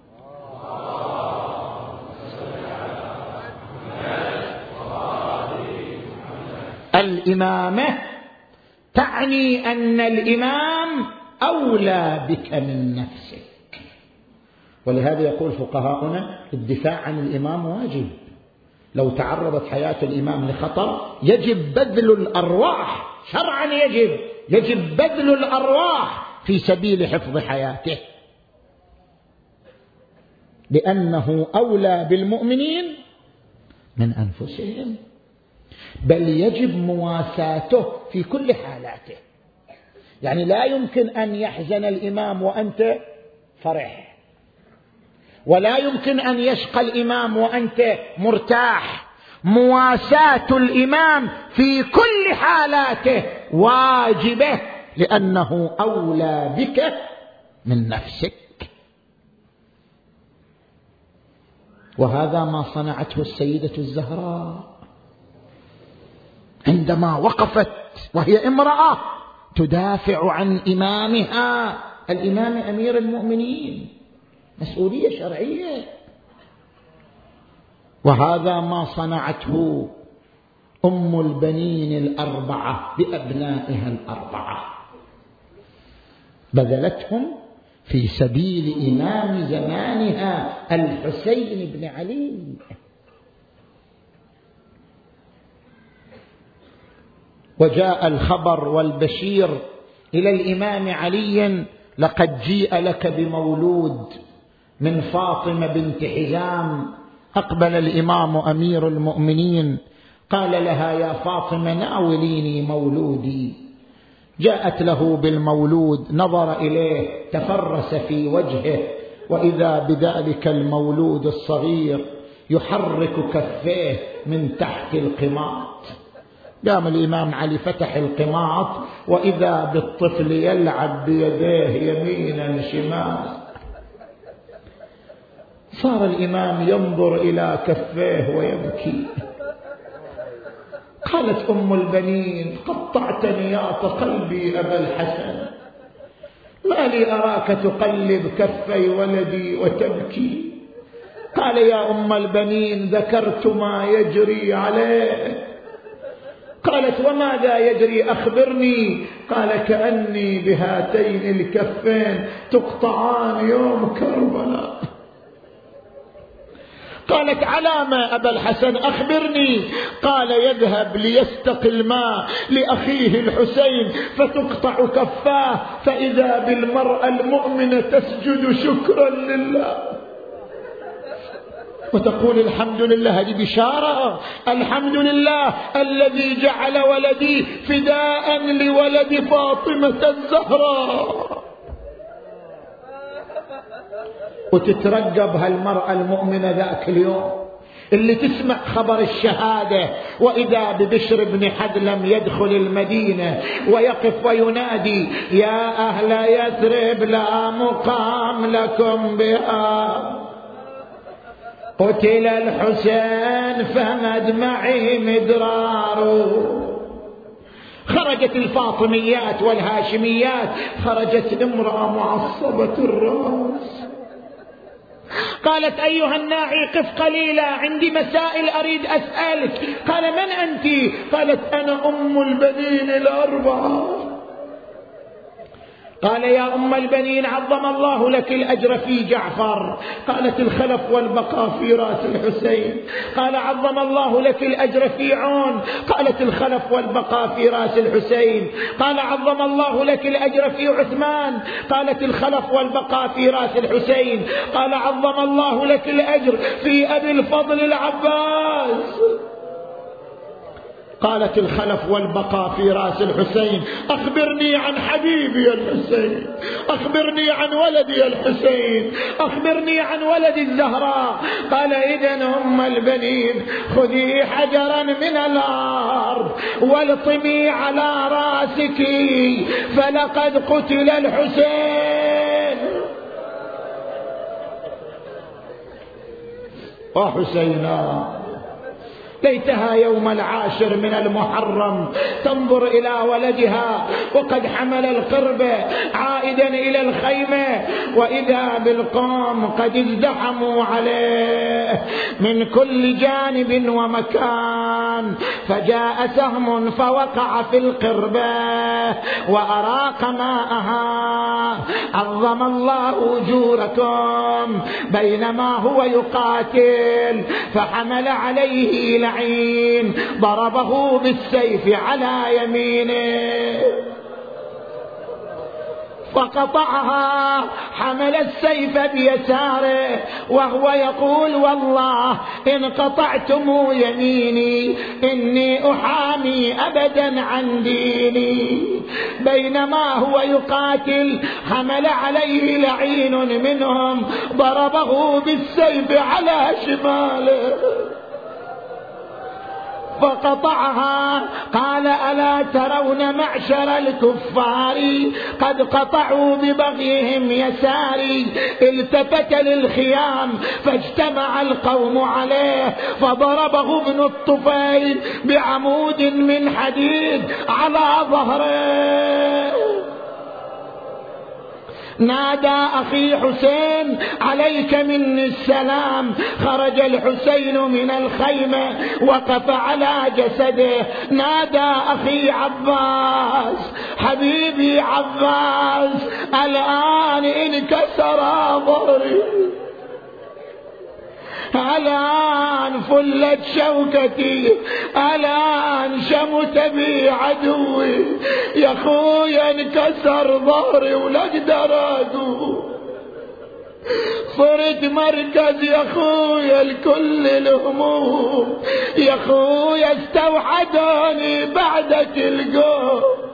الإمامة تعني أن الإمام أولى بك من نفسك، ولهذا يقول فقهاؤنا: الدفاع عن الإمام واجب. لو تعرضت حياة الإمام لخطر يجب بذل الأرواح، شرعا يجب يجب بذل الأرواح في سبيل حفظ حياته، لأنه أولى بالمؤمنين من أنفسهم، بل يجب مواساته في كل حالاته. يعني لا يمكن أن يحزن الإمام وأنت فرح، ولا يمكن أن يشقى الإمام وأنت مرتاح. مواساة الإمام في كل حالاته واجبة، لأنه أولى بك من نفسك. وهذا ما صنعته السيدة الزهراء عندما وقفت وهي امرأة تدافع عن إمامها، الإمام أمير المؤمنين، مسؤولية شرعية. وهذا ما صنعته أم البنين الأربعة بأبنائها الأربعة، بذلتهم في سبيل إمام زمانها الحسين بن علي. وجاء الخبر والبشير إلى الإمام علي: لقد جيء لك بمولود من فاطمة بنت حزام. أقبل الإمام أمير المؤمنين قال لها: يا فاطمة ناوليني مولودي. جاءت له بالمولود، نظر إليه تفرس في وجهه، وإذا بذلك المولود الصغير يحرك كفيه من تحت القماط. قام الإمام علي فتح القماط، وإذا بالطفل يلعب بيديه يمينا شمالا. صار الإمام ينظر إلى كفيه ويبكي. قالت أم البنين: قطعت نياط قلبي أبا الحسن، ما لي أراك تقلب كفي ولدي وتبكي. قال: يا أم البنين ذكرت ما يجري عليه. قالت: وماذا يجري أخبرني. قال: كأني بهاتين الكفين تقطعان يوم كربلاء. قالت: على ما أبا الحسن أخبرني. قال: يذهب ليستقي الماء لأخيه الحسين فتقطع كفاه، فإذا بالمرأة المؤمنة تسجد شكرا لله وتقول: الحمد لله. هذه بشارة. الحمد لله الذي جعل ولدي فداء لولد فاطمة الزهراء. وتترقب هالمرأة المؤمنة ذاك اليوم اللي تسمع خبر الشهادة، وإذا ببشر بن حدلم يدخل المدينة ويقف وينادي: يا أهل يثرب لا مقام لكم بها، قتل الحسين فمدمعي مدرار. خرجت الفاطميات والهاشميات، خرجت امرأة معصبة الرأس قالت أيها الناعي قف قليلا عندي مسائل أريد أسألك. قال من أنت؟ قالت أنا أم البنين الأربعة. قال يا أم البنين عظم الله لك الأجر في جعفر. قالت الخلف والبقاء في رأس الحسين. قال عظم الله لك الأجر في عون. قالت الخلف والبقاء في رأس الحسين. قال عظم الله لك الأجر في عثمان. قالت الخلف والبقاء في رأس الحسين. قال عظم الله لك الأجر في أبي الفضل العباس. قالت الخلف والبقاء في رأس الحسين. أخبرني عن حبيبي الحسين، أخبرني عن ولدي الحسين، أخبرني عن ولد الزهراء. قال إذن أم البنين خذي حجرا من الأرض والطمي على رأسك فلقد قتل الحسين. وحسينا ليتها يوم العاشر من المحرم تنظر إلى ولدها وقد حمل القرب عائدا إلى الخيمة، وإذا بالقوم قد ازدحموا عليه من كل جانب ومكان، فجاء سهم فوقع في القربة وأراق ماءها. عظم الله أجوركم. بينما هو يقاتل فحمل عليه لعين ضربه بالسيف على يمينه فقطعها. حمل السيف بيساره وهو يقول والله إن قطعتم يميني إني أحامي أبدا عن ديني. بينما هو يقاتل حمل عليه لعين منهم ضربه بالسيف على شماله فقطعها. قال ألا ترون معشر الكفار قد قطعوا ببغيهم يساري. التفت للخيام فاجتمع القوم عليه فضربه ابن الطفيل بعمود من حديد على ظهره. نادى أخي حسين عليك مني السلام. خرج الحسين من الخيمة وقف على جسده. نادى أخي عباس حبيبي عباس الآن انكسر ظهري، الآن فلت شوكتي، الآن شمت بي عدوي. يا خويا انكسر ظهري ولا اقدر اقوم. صرت مركز يا خويا لكل الهموم. يا خويا استوحدوني بعدك القوم.